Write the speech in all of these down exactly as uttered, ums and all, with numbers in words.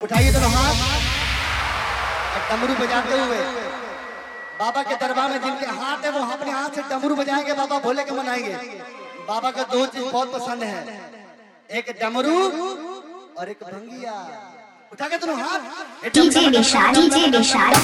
उठाइए दोनों हाथ और डमरू बजाते हुए बाबा के दरबार में जिनके हाथ है वो अपने हाथ से डमरू बजाएंगे, बाबा भोले के मनाएंगे। बाबा का दो चीज बहुत पसंद है, एक डमरू और एक भंगिया। उठा के दोनों हाथ। DJ Vishal, DJ Vishal.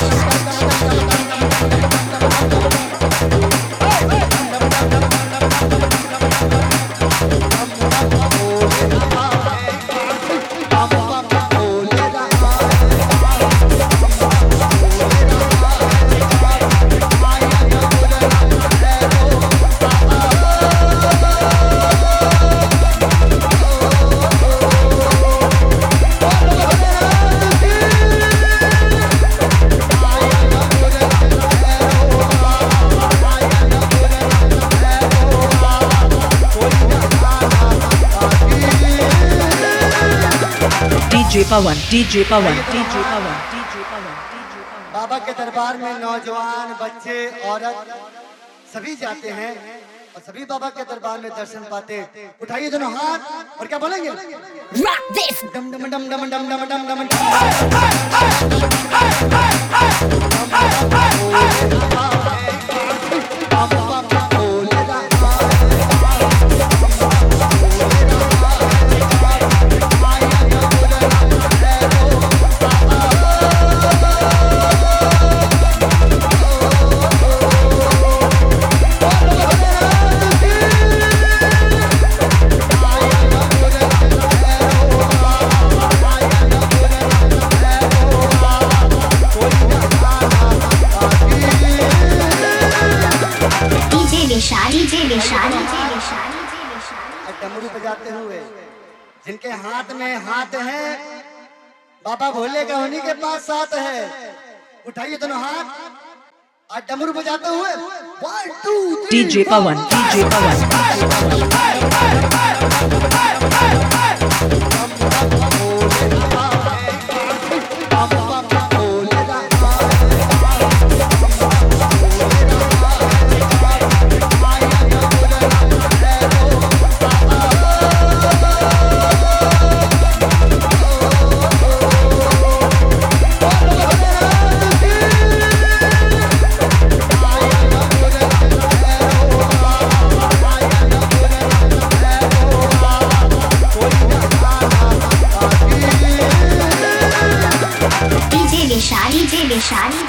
DJ Pawan, DJ Pawan, DJ Pawan, DJ Pawan. बाबा के दरबार में नौजवान, बच्चे, औरत सभी जाते हैं और सभी बाबा के दरबार में दर्शन पाते। उठाइए दोनों हाथ और क्या बोलेंगे? डम डम डम डम डम डम डम डम डमरू बजाते हुए जिनके हाथ में हाथ है बाबा भोले का, उन्हीं के पास साथ है। उठाइए दोनों हाथ और डमरू बजाते हुए one two three. DJ Pawan, DJ Pawan. DJ Vishal, DJ विशाल।